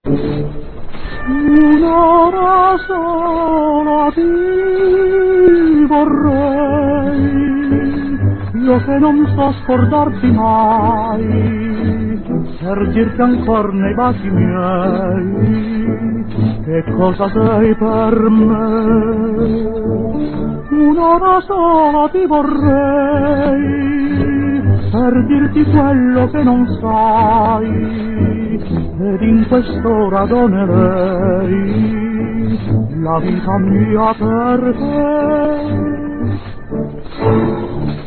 Un'ora sola ti vorrei, io che non so scordarti mai, per dirti ancor nei baci miei che cosa sei per me. Un'ora sola ti vorrei, per dirti quello che non sai, ed in quest'ora donerei la vita mia per te.